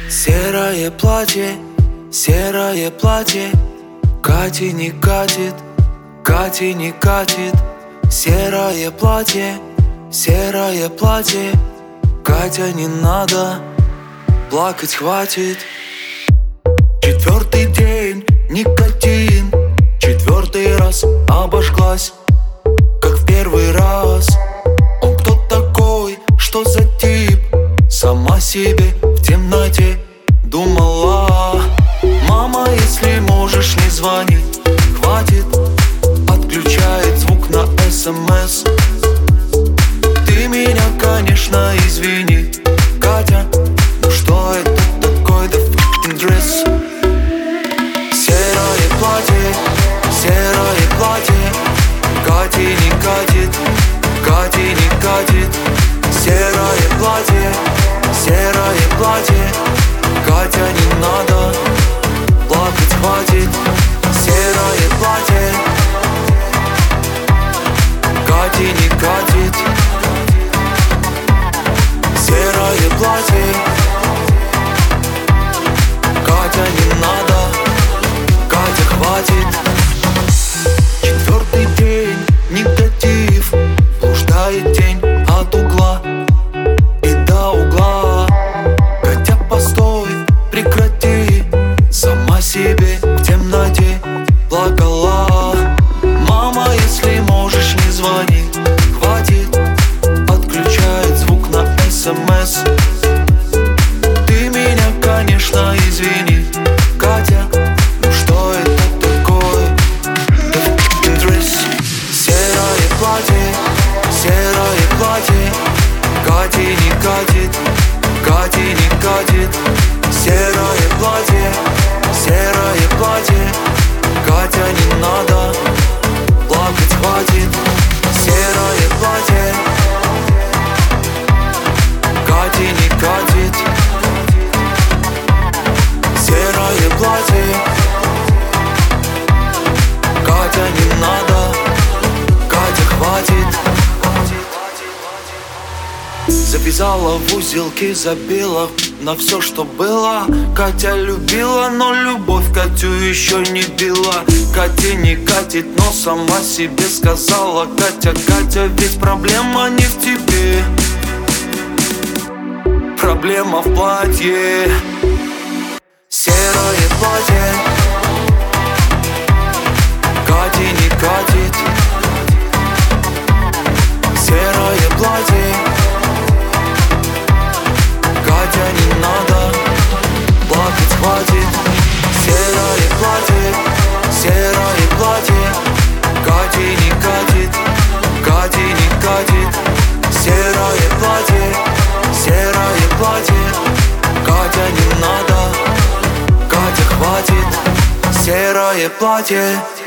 Серое платье, серое платье. Кате не катит, Кате не катит. Серое платье, серое платье. Катя, не надо, плакать хватит. Четвертый день, никотин. Четвертый раз обожглась, как в первый раз. Он кто такой, что за тип? Сама себе в темноте думала. Мама, если можешь, не звони, хватит. Отключает звук на СМС. Ты меня, конечно, извини, Катя, ну что это такое, да f***ing дресс? Серое платье, серое платье. Кате не катит, Кате не катит. Серое платье, серое платье. Катя, не надо, плакать хватит. Серое платье, Кате не катит. Серое платье. Катя, не надо, Катя, хватит. Четвертый день, негатив. Блуждает тень от угла и до угла. Катя, постой, прекрати. Сама себе в темноте плакала. Мама, если можешь, не звони, хватит. Отключает звук на СМС. Ты меня, конечно, извини, Катя, ну что это такое, да f***ing дресс? Серое платье, серое платье. Кате не катит, Кате не катит. Серое платье, серое платье. Катя, не надо, плакать хватит. Серое платье, Кате не катит. Серое платье. Катя, не надо, Катя, хватит. Завязала в узелки, забила на все, что было. Катя любила, но любовь Катю еще не била. Кате не катит, но сама себе сказала: Катя, Катя, ведь проблема не в тебе, проблема в платье. Серое платье, Кате не катит. Серое платье. Катя, не надо, плакать хватит. Серое платье, серое платье. Кате не катит, Кате не катит. Серое платье, серое платье. Катя, не надо, Катя, хватит. Серое платье.